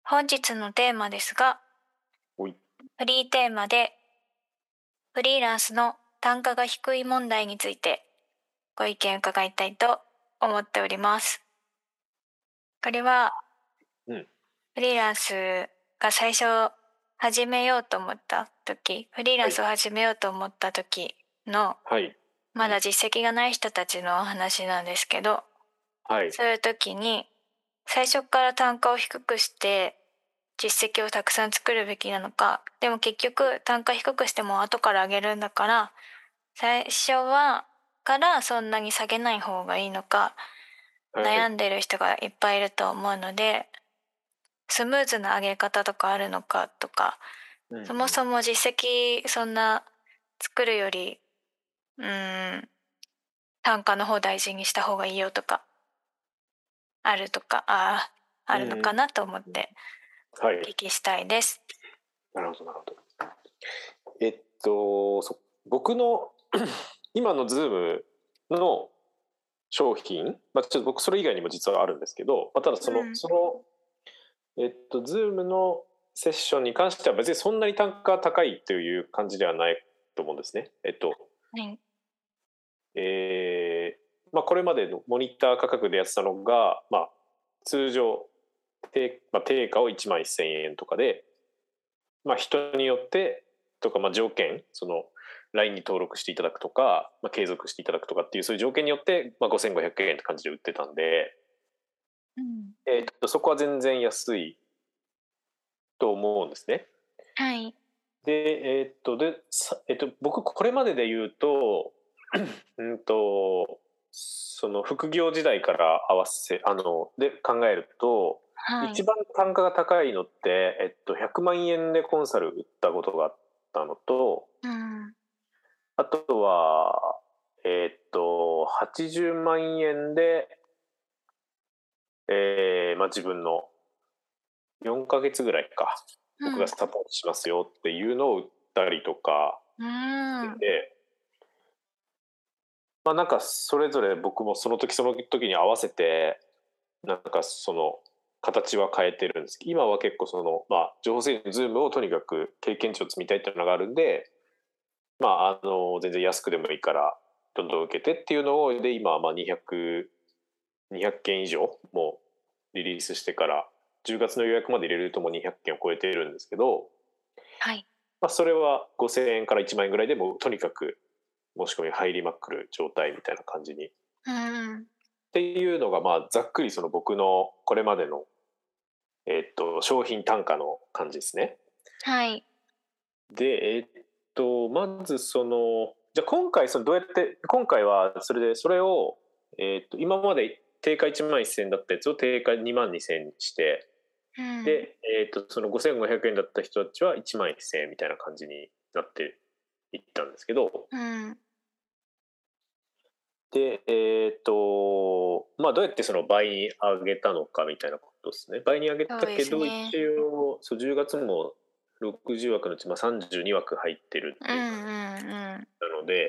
本日のテーマですが、 おい。 フリーテーマでフリーランスの単価が低い問題についてご意見伺いたいと思っております。これはフリーランスが最初始めようと思った時、フリーランスを始めようと思った時のはい。 まだ実績がない人たちのお話なんですけど、 はい。 そういう時に最初から単価を低くして実績をたくさん作るべきなのか、でも結局単価低くしても後から上げるんだから最初はからそんなに下げない方がいいのか、悩んでる人がいっぱいいると思うので、スムーズな上げ方とかあるのかとか、そもそも実績そんな作るより単価の方大事にした方がいいよとかあるのかなと思ってお聞きしたいです。 なるほどなるほど。僕の今の Zoom の商品、ちょっと僕それ以外にも実はあるんですけど、ただZoom のセッションに関しては別にそんなに単価が高いという感じではないと思うんですね。 はい。 これまでのモニター価格でやってたのが、通常定価を1万1000円とかで、人によってとか、条件、その LINE に登録していただくとか、継続していただくとかっていうそういう条件によって、5500円って感じで売ってたんで、そこは全然安いと思うんですね。 はい。 僕これまでで言うとその副業時代からで考えると、 はい。 一番単価が高いのって、100万円でコンサル売ったことがあったのと、あとは、80万円で、自分の4ヶ月ぐらいか、僕がサポートしますよっていうのを売ったりとかしてて、なんかそれぞれ僕もその時その時に合わせて、なんかその形は変えてるんですけど、今は結構情報整理のズームをとにかく経験値を積みたいっていうのがあるんで、全然安くでもいいからどんどん受けてっていうのをで今は200件以上もうリリースしてから10月の予約まで入れるともう200件を超えているんですけど、 はい。 それは5000円から1万円ぐらいでもうとにかく申し込み入りまくる状態みたいな感じにっていうのがざっくりその僕のこれまでの商品単価の感じですね。 はい。 で、まずじゃあ今回どうやって今回はそれを今まで定価1万1000円だったやつを定価2万2000円にして、で、その5500円だった人たちは1万1000円みたいな感じになっていったんですけど、で、どうやってその倍に上げたのかみたいなことですね。倍に上げたけど、一応、10月も60枠のうち、32枠入ってるっていう感じなので、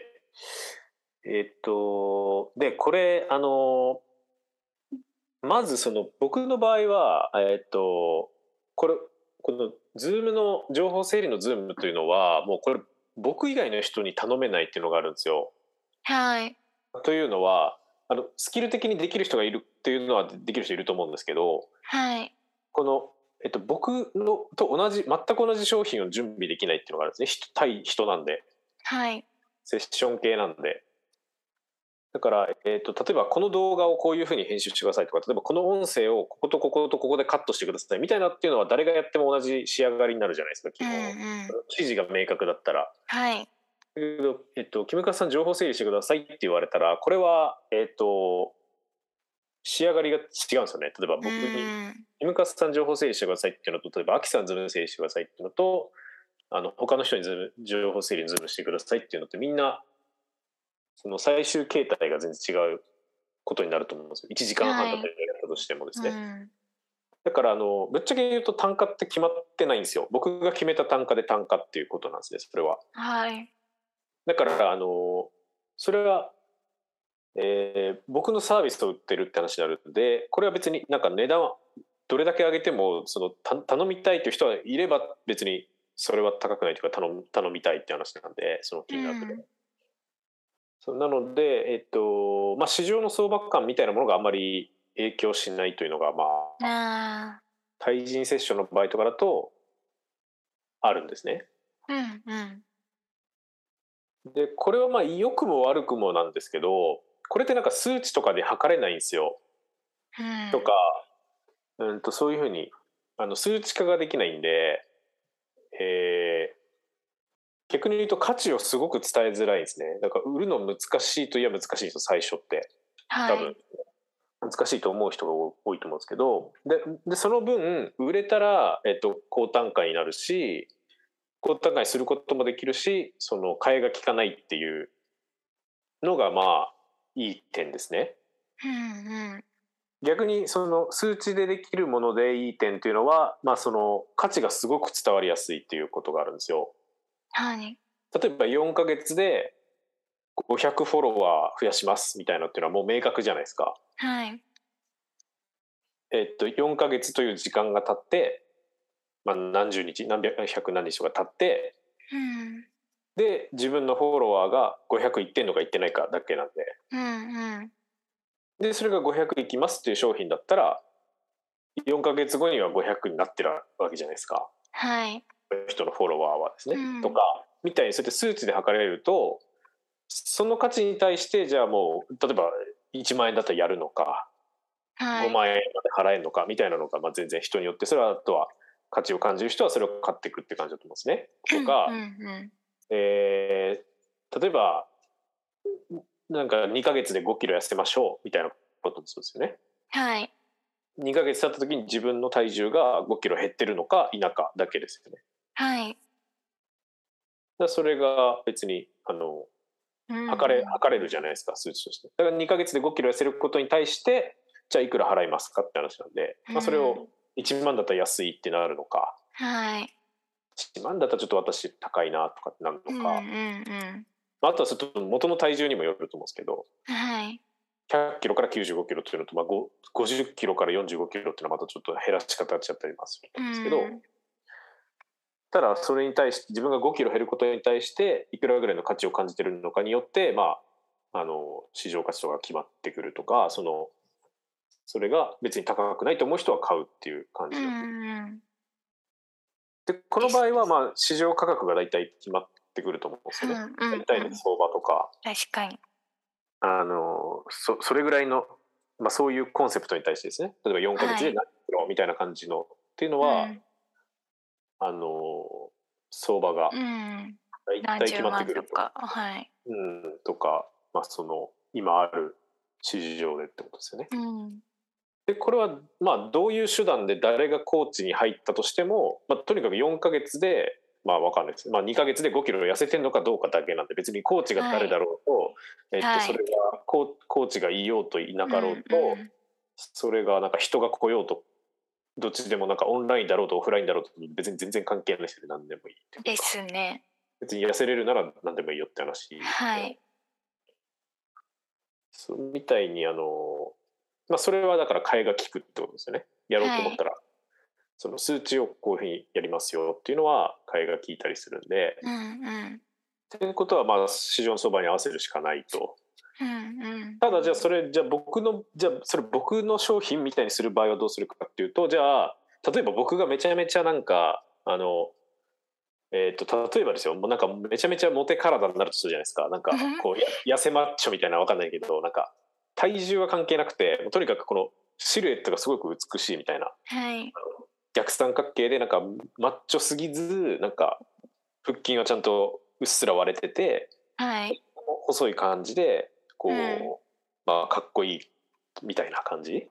で、これ、まず僕の場合は、このズームの情報整理のズームというのは、もうこれ僕以外の人に頼めないっていうのがあるんですよ。 はい。 というのは、スキル的にできる人がいるっていうのはできる人いると思うんですけど、 はい。 この、僕のと全く同じ商品を準備できないっていうのがあるんですね。対人なんで、 はい。 セッション系なんで。だから、例えばこの動画をこういうふうに編集してくださいとか、例えばこの音声をこことこことここでカットしてくださいみたいなっていうのは誰がやっても同じ仕上がりになるじゃないですか、基本。指示が明確だったら。 はい。 だけど、キムカスさん情報整理してくださいって言われたら、これは、仕上がりが違うんですよね。例えば僕に、キムカスさん情報整理してくださいっていうのと、例えばアキさんズーム整理してくださいっていうのと、他の人に情報整理ズームしてくださいっていうのってみんな、その最終形態が全然違うことになると思うんですよ。1時間半だったりやったとしてもですね。だからぶっちゃけ言うと単価って決まってないんですよ。僕が決めた単価で単価っていうことなんですね、それは。 はい。 だからそれは僕のサービスを売ってるって話になるんで、これは別になんか値段はどれだけ上げても頼みたいという人はいれば別にそれは高くないというか頼みたいって話なんで、その金額で。そうなので、市場の相場感みたいなものがあんまり影響しないというのが、対人セッションの場合とかだとあるんですね。でこれは良くも悪くもなんですけど、これってなんか数値とかで測れないんですよ。とか、そういうふうに数値化ができないんで、逆に言うと価値をすごく伝えづらいですね。だから売るの難しいといえば難しいんですよ、最初って。多分、難しいと思う人が多いと思うんですけど、でその分売れたら、高単価になるし、高単価にすることもできるし、その替えが利かないっていうのがいい点ですね。逆にその数値でできるものでいい点っていうのは、その価値がすごく伝わりやすいっていうことがあるんですよ。例えば4ヶ月で500フォロワー増やしますみたいなっていうのはもう明確じゃないですか。4ヶ月という時間が経って、何十日百何日とか経って、で自分のフォロワーが500いってんのかいってないかだけなんで、でそれが500いきますっていう商品だったら4ヶ月後には500になってるわけじゃないですか。人のフォロワーはですね、とかみたいにそうやって数値で測れると、その価値に対してじゃあもう例えば1万円だったらやるのか、5万円まで払えるのかみたいなのが全然人によって、それはあとは価値を感じる人はそれを買っていくって感じだと思うんですね。とか、例えばなんか2ヶ月で5キロ痩せましょうみたいなこともそうですよね。2ヶ月経った時に自分の体重が5キロ減ってるのか否かだけですよね。それが別に測れるじゃないですか、数値として。だから2ヶ月で5キロ痩せることに対してじゃあいくら払いますかって話なんで、それを1万だったら安いってなるのか、1万だったらちょっと私高いなとかってなるのか、あとはちょっと元の体重にもよると思うんですけど、100キロから95キロっていうのと、50キロから45キロっていうのはまたちょっと減らし方違ったりするんですけど、ただそれに対して自分が5キロ減ることに対していくらぐらいの価値を感じてるのかによって、市場価値とか決まってくるとか、それが別に高くないと思う人は買うっていう感じで、この場合は市場価格が大体決まってくると思うんですよね。大体の相場とか。 確かに。 それぐらいの、そういうコンセプトに対してですね、例えば4ヶ月で何キロみたいな感じのっていうのは、相場が大体決まってくるとか、とか、今ある市場でってことですよね。でこれはどういう手段で誰がコーチに入ったとしても、とにかく4ヶ月で分かんないです。2ヶ月で5キロ痩せてるのかどうかだけなんで、別にコーチが誰だろうと、それがコーチがいようといなかろうと、それがなんか人が来ようと、どっちでもなんかオンラインだろうとオフラインだろうと別に全然関係ないし、何でもいいってですね。 別に痩せれるなら何でもいいよって話。そうみたいにそれはだから替えが利くってことですよね。やろうと思ったら、その数値をこういうふうにやりますよっていうのは替えが利いたりするんで、っていうことは市場の相場に合わせるしかないと。ただじゃあそれ僕の商品みたいにする場合はどうするかっていうと、じゃあ例えば僕がめちゃめちゃなんか例えばですよ、もうなんかめちゃめちゃモテ体になるとするじゃないですか。なんかこう痩せマッチョみたいなの分かんないけど、なんか体重は関係なくて、とにかくこのシルエットがすごく美しいみたいな、逆三角形でなんかマッチョすぎず、なんか腹筋はちゃんとうっすら割れてて、細い感じでこう、かっこいいみたいな感じ、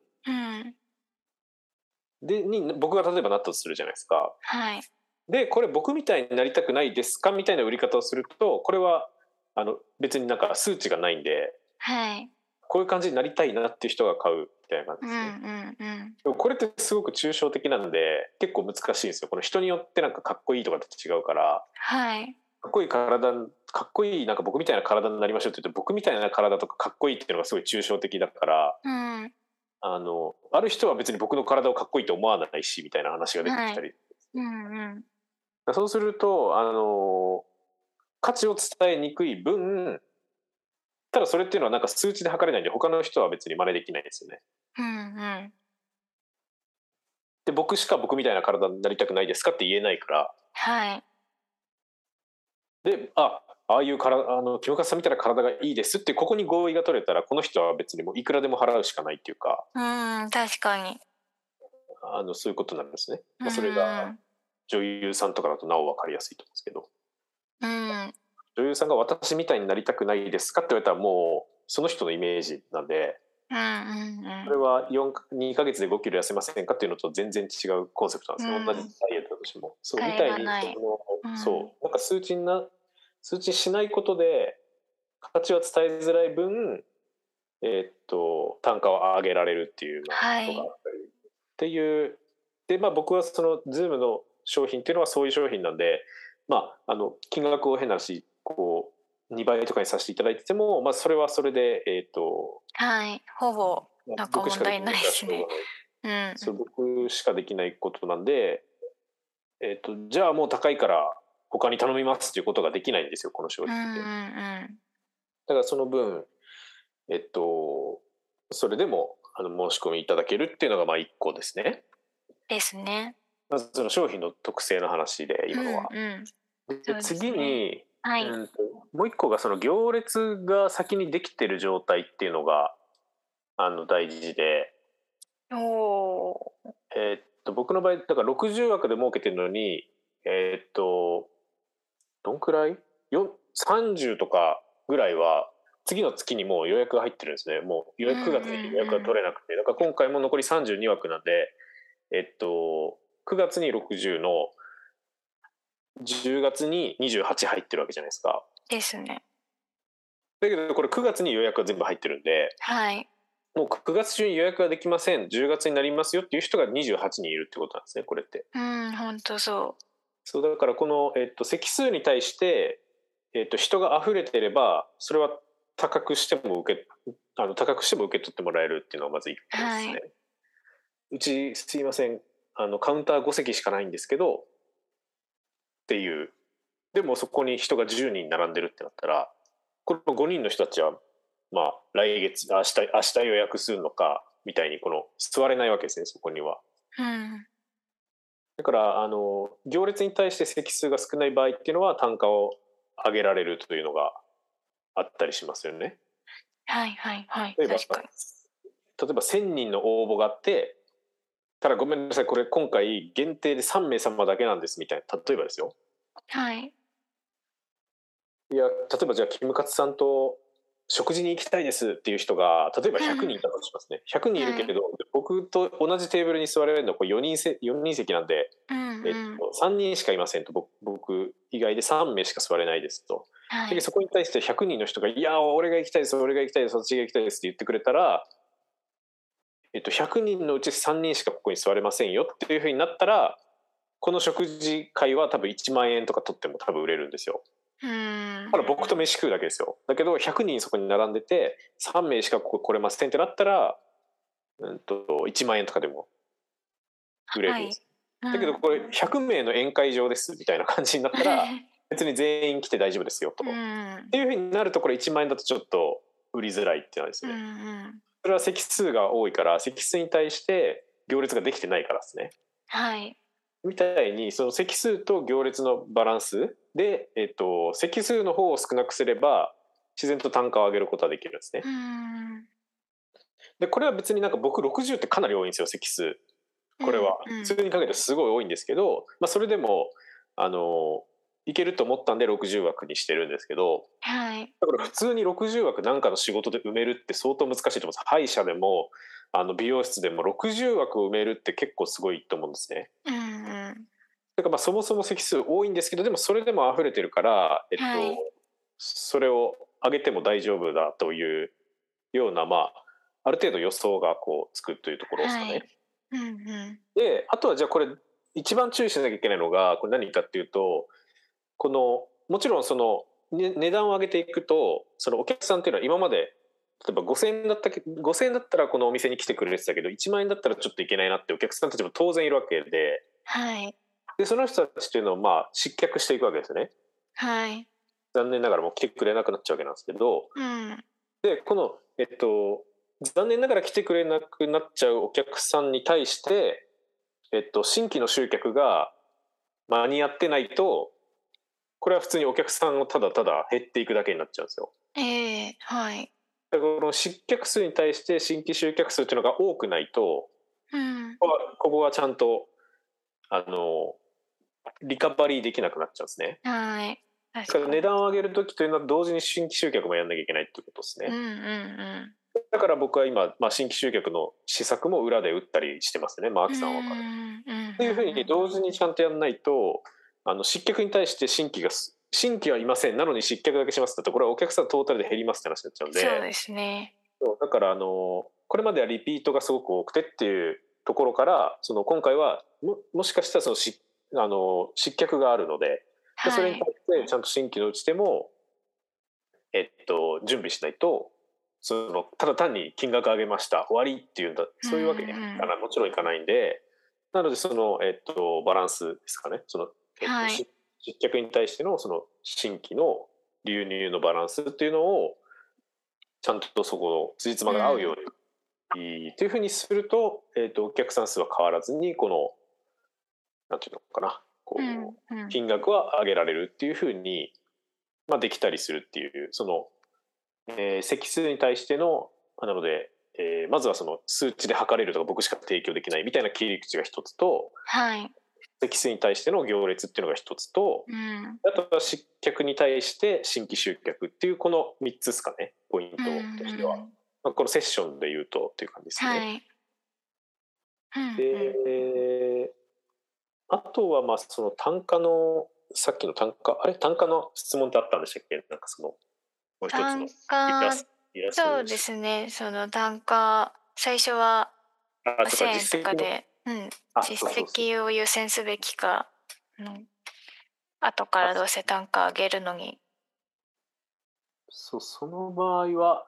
で僕が例えばなったとするじゃないですか。でこれ僕みたいになりたくないですかみたいな売り方をすると、これは別になんか数値がないんで、こういう感じになりたいなっていう人が買うみたいな感じですね。でもこれってすごく抽象的なんで結構難しいんですよ。この人によってなんかかっこいいとかって違うから、かっこいいなんか僕みたいな体になりましょうって言って、僕みたいな体とかかっこいいっていうのがすごい抽象的だから、 ある人は別に僕の体をかっこいいと思わないしみたいな話が出てきたり、 うんうん。 そうすると価値を伝えにくい分、ただそれっていうのはなんか数値で測れないんで他の人は別に真似できないんですよね。 うんうん。 で僕しか僕みたいな体になりたくないですかって言えないから、 はい。 でああいうキムカツさんみたいな体がいいですってここに合意が取れたらこの人は別にもういくらでも払うしかないっていうか、 うん、確かに。 そういうことなんですね。 うそれがん。 女優さんとかだとなお分かりやすいと思うんですけど、 うん。 女優さんが私みたいになりたくないですかって言われたらもうその人のイメージなんで、 うんうんうん。 それは2ヶ月で5キロ痩せませんかっていうのと全然違うコンセプトなんですね。同じダうん。 イエットだとしても。そうみ替えたいにがない。うん。 そうなんか数値しないことで形は伝えづらい分、単価を上げられるっていうことがあはい。 ったりっていう。で僕はその Zoom の商品っていうのはそういう商品なんで、金額を変な話こう2倍とかにさせていただいてても、それはそれではい。ほぼ、なんか僕しかでき問題ないないからしですね。 ょうがない。 うん。 そう僕しかできないことなんで、じゃあもう高いから他に頼みますっていうことができないんですよこの商うんうん品って。 うん。 だからその分それでも申し込みいただけるっていうのが1個ですね。 ですね。 まずその商品の特性の話でうん今のは。 うん。そでうです次ね。 に、 はい。 もう一個がその行列が先にできてる状態っていうのが大事で、 おお。 僕の場合だから60枠で儲けてるのにどんくらい30とかぐらいは次の月にもう予約が入ってるんですね。もう予約うんうん 9月に予約がうん。 取れなくて、だから今回も残り32枠なんで、9月に60の10月に28入ってるわけじゃないですか。 ですね。 だけどこれ9月に予約が全部入ってるんで、 はい。 もう9月中に予約ができません、10月になりますよっていう人が28人いるってことなんですね、これって。 うん、ほんとそう。 そうだからこの、席数に対して、人が溢れてればそれは高くしても高くしても受け取ってもらえるっていうのがまず1個ですね。 はい。 うちすいませんカウンター5席しかないんですけどっていう。でもそこに人が10人並んでるってなったらこの5人の人たちは来月明日予約するのかみたいに座れないわけですね、そこには。 うん。 だから行列に対して席数が少ない場合っていうのは単価を上げられるというのがあったりしますよね。 はいはいはい、 例えば確かに。 1000人の応募があって、ただごめんなさいこれ今回限定で3名様だけなんですみたいな、例えばですよ。 はい。 いや例えばじゃあキムカツさんと食事に行きたいですっていう人が例えば100人いたとしますね。100人いるはい。 けど僕と同じテーブルに座れるのはこれ4人席なんで、 うんうん。 3人しかいませんと、僕以外で3名しか座れないですと。ではい。 そこに対して100人の人が「いや俺が行きたいです俺が行きたいです私が行きたいです」って言ってくれたら、100人のうち3人しかここに座れませんよっていうふうになったらこの食事会は多分1万円とか取っても多分売れるんですよ。 うーん。 ただ僕と飯食うだけですよ。だけど100人そこに並んでて3名しかここ来れませんってなったら、1万円とかでも売れはい。 るんです。 うん。 だけどこれ100名の宴会場ですみたいな感じになったら別に全員来て大丈夫ですよと。 うっん。 ていうふうになるとこれ1万円だとちょっと売りづらいってなんですうんうね。 ん。 それは席数が多いから席数に対して行列ができてないからですね。 はい。 みたいにその席数と行列のバランスで、席数の方を少なくすれば自然と単価を上げることができるんですね。 うーん。 でこれは別になんか僕60ってかなり多いんですよ席数。 うこれはんうん。 普通にかけてすごい多いんですけど、それでもいけると思ったんで60枠にしてるんですけど、 はい。 だから普通に60枠なんかの仕事で埋めるって相当難しいと思うんです。歯医者でも美容室でも60枠を埋めるって結構すごいと思うんですね。 うんうん。 だからそもそも席数多いんですけどでもそれでも溢れてるから、 はい。 それを上げても大丈夫だというようなある程度予想がつくというところですかね。 はい。うんうん。 であとはじゃあこれ一番注意しなきゃいけないのがこれ何かっていうともちろん値段を上げていくとそのお客さんっていうのは今まで例えば5000円だったらこのお店に来てくれてたけど1万円だったらちょっといけないなってお客さんたちも当然いるわけで、 はい。 でその人たちっていうのをまあ失脚していくわけですよね。 はい。 残念ながらもう来てくれなくなっちゃうわけなんですけど、 うん。 でこの残念ながら来てくれなくなっちゃうお客さんに対して、新規の集客が間に合ってないと、これは普通にお客さんをただただ減っていくだけになっちゃうんですよ。 はい。 だからこの失脚数に対して新規集客数っていうのが多くないと、 うん。 ここはちゃんとあのリカバリーできなくなっちゃうんですね。 はい。 だから確かに。 値段を上げるときというのは同時に新規集客もやんなきゃいけないっていうことですね。 うんうんうんだから僕は今、新規集客の施策も裏で打ったりしてますね、マーうん。 クさんは分かる。 うんっていうふうに同時にちゃんとやらないと、失脚に対して新規はいませんなのに失脚だけしますって言ったらこれはお客さんトータルで減りますって話になっちゃうんで、 そうですね。 だからこれまではリピートがすごく多くてっていうところから、今回はもしかしたら失脚があるので、それにはい。 対してちゃんと新規の打ち手も、準備しないと、ただ単に金額上げました終わりっていうんだ、 うんそういうわけにはいかない、もちろんいかないんで、なのでバランスですかね、 はい。 失脚に対しての新規の流入のバランスっていうのをちゃんとそこの辻褄が合うようにっていうふうにすると、お客さん数は変わらずになんていうのかな、 うんうん。 金額は上げられるっていうふうに、できたりするっていう席数に対しての、なので、まずはその数値で測れるとか僕しか提供できないみたいな切り口が一つと、 はい。 席数に対しての行列っていうのが一つと、 うん。 あとは失脚に対して新規集客っていうこの3つですかね、ポインうんうトとしては。 ん。 このセッションで言うとっていう感じですね。 はい。うんうん。 で、あとはその単価の、さっきの単価の質問ってあったんでしたっけ？なんかもう一つの単価、 イラストそうでした。 ですね。その単価、最初はそうか、 1000円と実績の、 かで、実そうそうそう。 績を優先すべきか、後からどうせ単価上げるのに。 その場合は、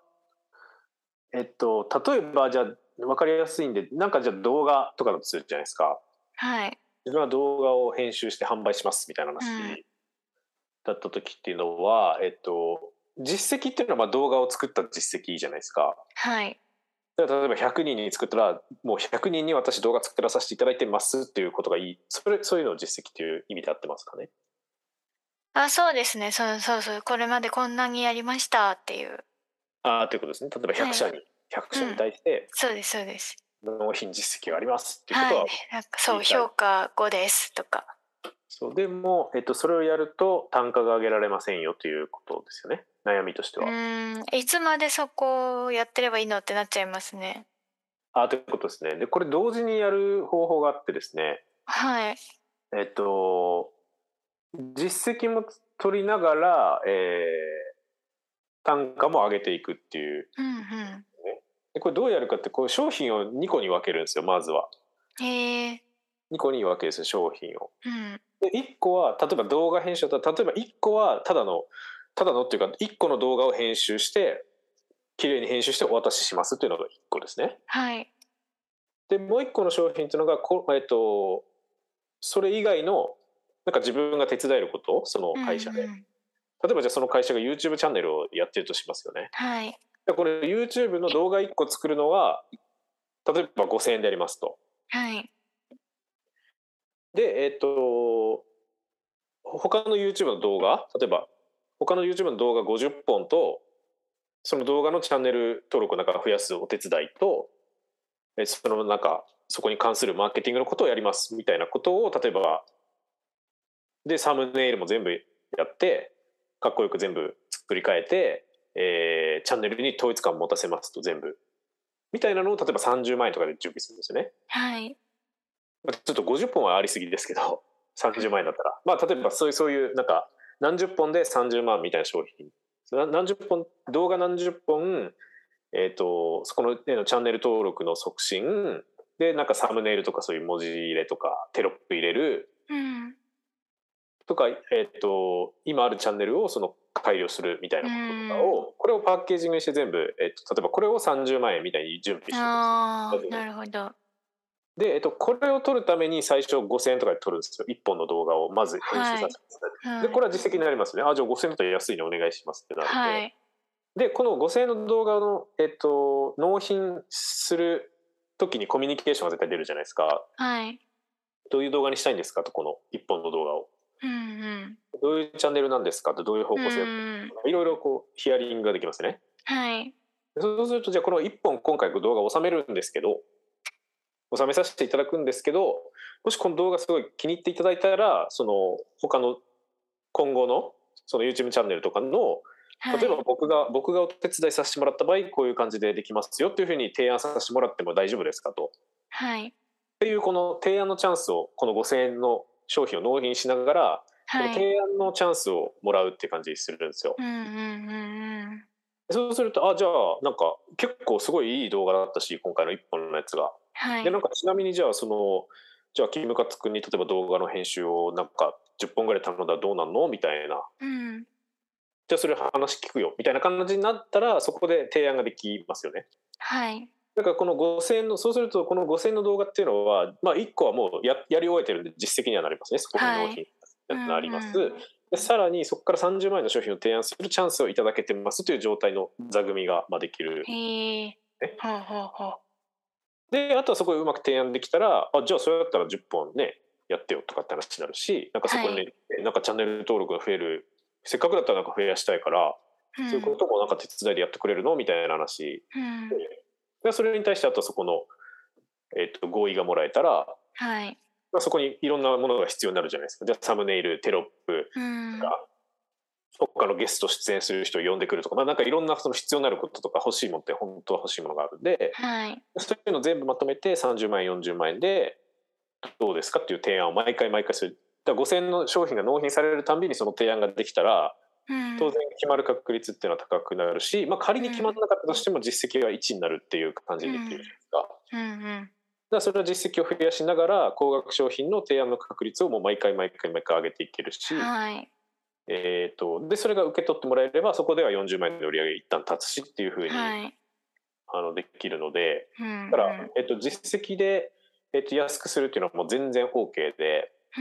例えばじゃあ分かりやすいんで、なんかじゃあ動画とかだとするじゃないですか。 はい。 自分は動画を編集して販売しますみたいなうん。 話だった時っていうのは、実績っていうのは動画を作った実績じゃないですか。 はい。 例えば100人に作ったら、もう100人に私動画作らさせていただいてますっていうことがいい。そういうのを実績という意味で合ってますかね。 あ、そうですね。そうそうそう。これまでこんなにやりましたっていう。 ということですね。例えばはい。 100社にうん。 対してそうですそうです。 納品実績がありますっていうことはい。 はなんかそう、 言いたい。 評価5ですとか。 そうでも、それをやると単価が上げられませんよということですよね。悩みとしては。 いつまでそこをやってればいいのってなっちゃいますね。 ということですね。で、これ同時にやる方法があってですね、 はい。 えっと、実績も取りながら、単価も上げていくっていう。 うんうん。 ね、でこれどうやるかって、こう商品を2個に分けるんですよ、まずは。 へえ。 2個に分けるんですよ、商品を。 うん。 で、1個は、例えば動画編集だったら、例えば1個はただのっていうか、1個の動画を編集して、綺麗に編集してお渡ししますっていうのが1個ですね。 はい。 で、もう1個の商品っていうのが、それ以外の、なんか自分が手伝えること、そのうん会社で。 うん。 例えばじゃあその会社が YouTube チャンネルをやってるとしますよね。 はい。 これ YouTube の動画1個作るのは、例えば5000円でやりますと。 はい。 で、他の YouTube の動画、例えば他の YouTube の動画50本と、その動画のチャンネル登録をなんか増やすお手伝いと、そこに関するマーケティングのことをやりますみたいなことを、例えば、で、サムネイルも全部やって、かっこよく全部作り変えて、チャンネルに統一感を持たせますと全部。みたいなのを例えば30万円とかで準備するんですよね。 はい。 ちょっと50本はありすぎですけど、30万円だったら。例えばそういう、なんか、何十本で30万みたいな商品。動画何十本、そこの、チャンネル登録の促進、で、なんかサムネイルとかそういう文字入れとか、テロップ入れる、 うん。 とか、今あるチャンネルを改良するみたいなこととかを、これをパッケージングにして全部、例えばこれを30万円みたいに準備してああ、 るんですよ。 なるほど。 で、これを取るために最初5000円とかで撮るんですよ。1本の動画をまず編集させてください。で、 はい。 これは実績になりますね。あ、じゃあ5000円だったら安いね、お願いしますってなるんで。 はい。 で、この5000円の動画の、納品する時にコミュニケーションが絶対出るじゃないですか。 はい。 どういう動画にしたいんですかと、この1本の動画を。 うんうん。 どういうチャンネルなんですかと、どういう方う向性、 ん。 いろいろこう、ヒアリングができますね。 はい。 そうすると、じゃあこの1本今回動画を収めるんですけど、収めさせていただくんですけど、もしこの動画すごい気に入っていただいたら、その他の今後のその YouTube チャンネルとかの、例えば僕がお手伝いさせてもらった場合、こういう感じでできますよっていうふうに提案させてもらっても大丈夫ですかと。っはい。 ていうこの提案のチャンスを、この5000円の商品を納品しながら、このはい。 提案のチャンスをもらうっていう感じにするんですよ。 うんうんうんうん。 そうすると、あ、じゃあなんか結構すごいいい動画だったし、今回の1本のやつが。で、なんはい。 かちなみにじゃあじゃあキムカツ君に例えば動画の編集をなんか10本ぐらい頼んだらどうなんのみたいな。 うん。 じゃあそれ話聞くよみたいな感じになったら、そこで提案ができますよね。 はい。 だからこの5000円の、そうするとこの5000円の動画っていうのは、まあ1個はもうやり終えてるんで実績にはなりますね。そこに納品はい。うんになります。 うん。 でさらにそこから30万円の商品を提案するチャンスをいただけてますという状態の座組ができる。 へえ。 ね、 ほうほうほう。 で、あとはそこでうまく提案できたら、あ、じゃあそれだったら10本ね、やってよとかって話になるし、なんかそこにね、 はい。 なんかチャンネル登録が増える、せっかくだったらなんか増やしたいから、そういうこうん。 ともなんか手伝いでやってくれるのみたいな話うん。 で、それに対してあとはそこの、合意がもらえたら、 はい。 まあ、そこにいろんなものが必要になるじゃないですか。じゃあサムネイル、テロップうん。 とか、他のゲスト出演する人を呼んでくるとか、まあ、なんかいろんなその必要になることとか欲しいものって本当は欲しいものがあるんで、 はい。 そういうのを全部まとめて30万円、40万円でどうですかっていう提案を毎回毎回する。だから5000の商品が納品されるたんびにその提案ができたら、 うん。 当然決まる確率っていうのは高くなるし、まあ、仮に決まらなかったとしても実績は1になるっていう感じにできるじゃないですか。 うんうん。 だからそれは実績を増やしながら高額商品の提案の確率をもう毎回毎回毎回上げていけるし、 はい。 でそれが受け取ってもらえればそこでは40万円の売り上げ一旦立つしっていうふうにはい。 できるので、 うんだから、 うん。 実績で、安くするっていうのはもう全然 OK で、 うん。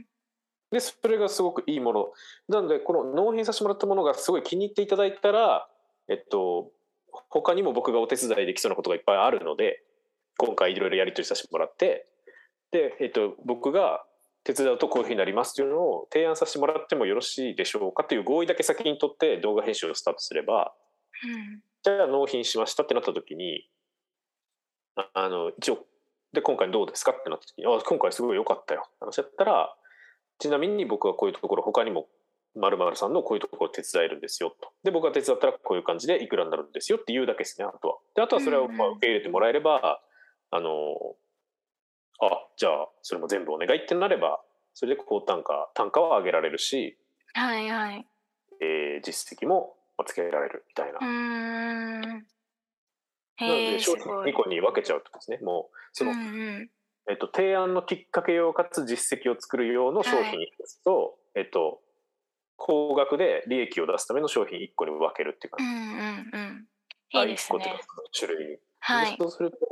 でそれがすごくいいものなので、この納品させてもらったものがすごい気に入っていただいたら、他にも僕がお手伝いできそうなことがいっぱいあるので、今回いろいろやり取りさせてもらって、で、僕が手伝うとこういうふうになりますというのを提案させてもらってもよろしいでしょうかという合意だけ先に取って動画編集をスタートすれば、 うん。 じゃあ納品しましたってなった時に、一応で今回どうですかってなった時に、今回すごい良かったよって話だったら、ちなみに僕はこういうところ他にも〇〇さんのこういうところ手伝えるんですよと。で僕が手伝ったらこういう感じでいくらになるんですよっていうだけですね、あとは。であとはそれをまあ受け入れてもらえれば、あのじゃあそれも全部お願いってなれば、それで高単価は上げられるし、 はいはい。 実績もつけられるみたいな。 うーん。 なのでへえ、 商品すごい。 2個に分けちゃうとですね、もうそうんの、 うん。 提案のきっかけ用かつ実績を作る用の商はい。 品1つと、高額で利益を出すための商品1個に分けるっていう感じ。 うんうんうん。いいで 1個っていうかすね。 種類に。ではい。 そうすると、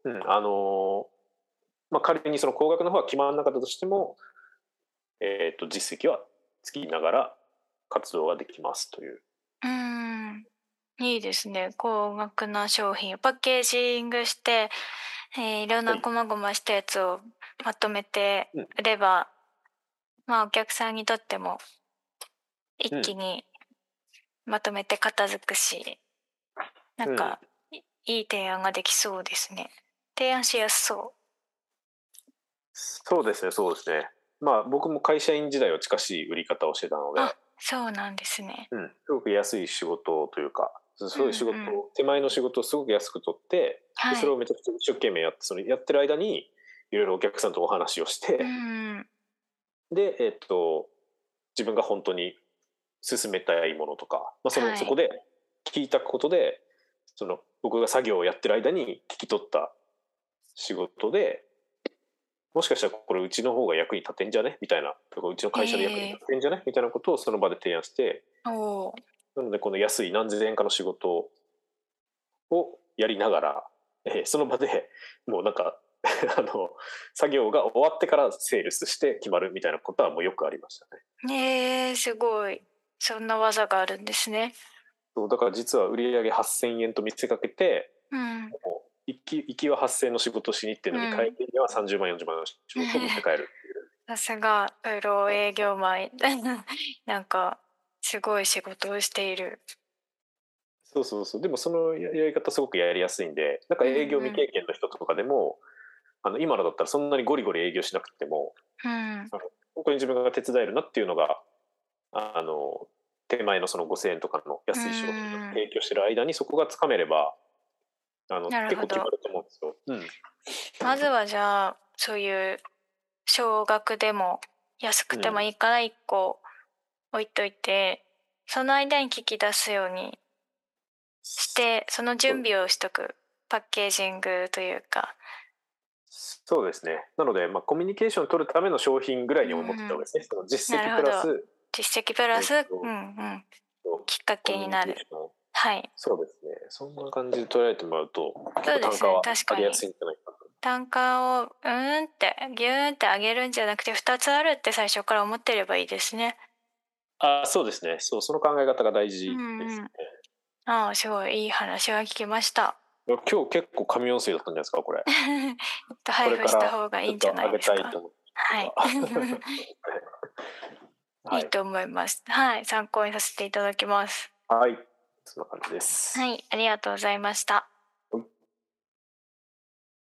まあ、仮にその高額の方は決まらなかったとしても、実績はつきながら活動ができますという。 うーん。いいですね。高額な商品をパッケージングして、いろんなはい。 細々したやつをまとめてうん。 売れば、まあ、お客さんにとっても一うん。 気にまとめて片付くし、なんうん。 か、いい提案ができそうですね。提案しやすそう。 そうですね、そうですね。まあ僕も会社員時代は近しい売り方をしてたのあ、 で、 そうなんですね。 うん、すごく安い仕事というか、 うんそういう仕事うん。 手前の仕事をすごく安く取って、ではい。 それをめちゃくちゃ一生懸命やって、そのやってる間にいろいろお客さんとお話をしうて、 ん。 で、自分が本当に進めたいものとか、まあ、 はい。 そこで聞いたことで、僕が作業をやってる間に聞き取った仕事で、もしかしたらこれうちの方が役に立てんじゃねみたいな、とかうちの会社で役にええ、 立てんじゃねみたいなことをその場で提案して、 おー。 なのでこの安い何千円かの仕事をやりながら、その場でもうなんか作業が終わってからセールスして決まるみたいなことはもうよくありましたね。 すごい。そんな技があるんですね。 そうだから実は売上8000円と見せかけて、 うん。 もう行きは8000円の仕事をしに行ってるのに、帰りには30万40万の仕事を持って帰るっていう。 さすがプロ営業マン。なんかすごい仕事をしている。 そうそうそう。でもそのやり方すごくやりやすいんで、なんか営業未経験の人とかでも、今のだったらそんなにゴリゴリ営業しなくても、 うん。 本当に自分が手伝えるなっていうのが、あの手前のその5000円とかの安い商品を提供してる間にそこがつかめれば、結構決まなるほど。 ると思うんですよ。 まずはじゃあそういう少額でも安くてもいいから1個置いといて、その間に聞き出すようにしてその準備をしとく。パッケージングというか。 そうですね。なので、コミュニケーションを取るための商品ぐらいに思ってた方がいいですね。その実績なるほど。 プラス、 実績プラス、きっかコミュニけになる。 ケーション。 はい。 そうですね。そんな感じで捉えてもらうと、結そうですね。 構単価は確かに。 上げやすいんじゃないかな。 単価をギューンって上げるんじゃなくて2つあるって最初から思ってればいいですね。 そうですね。そう、その考え方が大事ですね。 すごいいい話が聞きました。 今日結構神音声だったんじゃないですか、これ。こ配布したれから方がいちょっいんじゃないと上げですか。 たいと思ってはい。いはい。 いと思います。はい。参考にさせていただきます。 はい。そんな感じです。 はい。ありがとうございました。